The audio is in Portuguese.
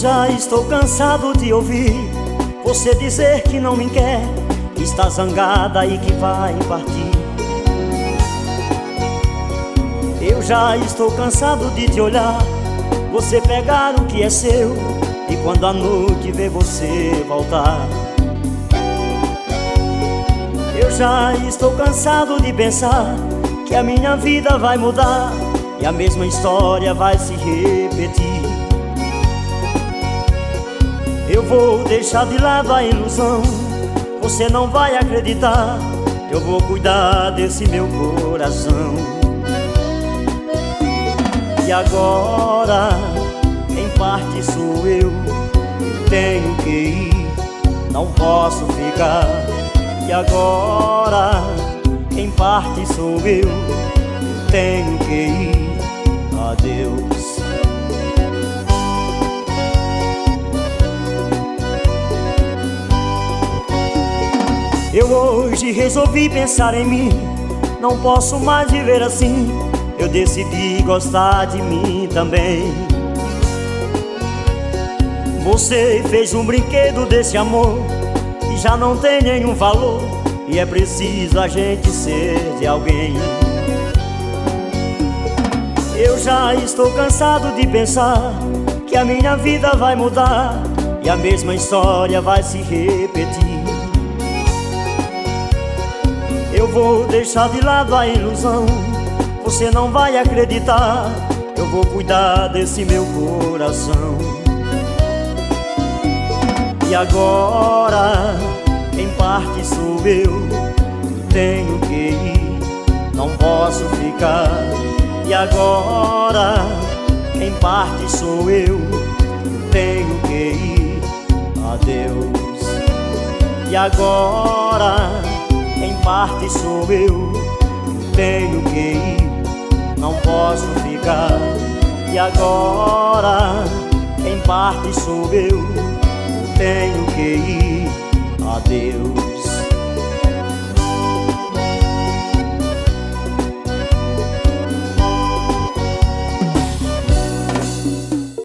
já estou cansado de ouvir você dizer que não me quer, que está zangada e que vai partir. Eu já estou cansado de te olhar, você pegar o que é seu, e quando a noite vê você voltar. Eu já estou cansado de pensar que a minha vida vai mudar e a mesma história vai se repetir. Eu vou deixar de lado a ilusão, você não vai acreditar. Eu vou cuidar desse meu coração. E agora, quem parte sou eu tenho que ir, não posso ficar. E agora, quem parte sou eu tenho que ir, adeus. Eu hoje resolvi pensar em mim, não posso mais viver assim. Eu decidi gostar de mim também. Você fez um brinquedo desse amor que já não tem nenhum valor, e é preciso a gente ser de alguém. Eu já estou cansado de pensar que a minha vida vai mudar e a mesma história vai se repetir. Eu vou deixar de lado a ilusão, você não vai acreditar. Eu vou cuidar desse meu coração. E agora, quem parte sou eu tenho que ir, não posso ficar. E agora, quem parte sou eu tenho que ir, adeus. E agora, quem parte sou eu tenho que ir, não posso ficar. E agora, quem parte sou eu tenho que ir, adeus.